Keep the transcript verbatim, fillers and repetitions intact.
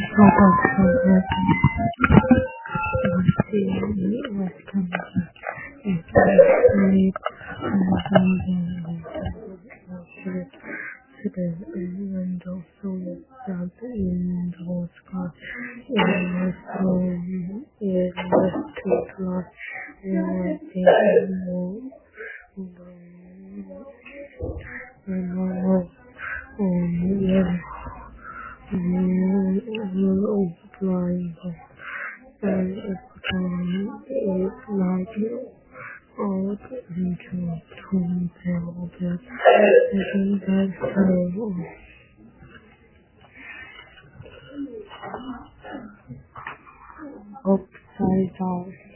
Robert was convinced it was today and also that in the sky it was it was too large and they more normal um yeah will flying and it can it like out into two tables and that's so upside down.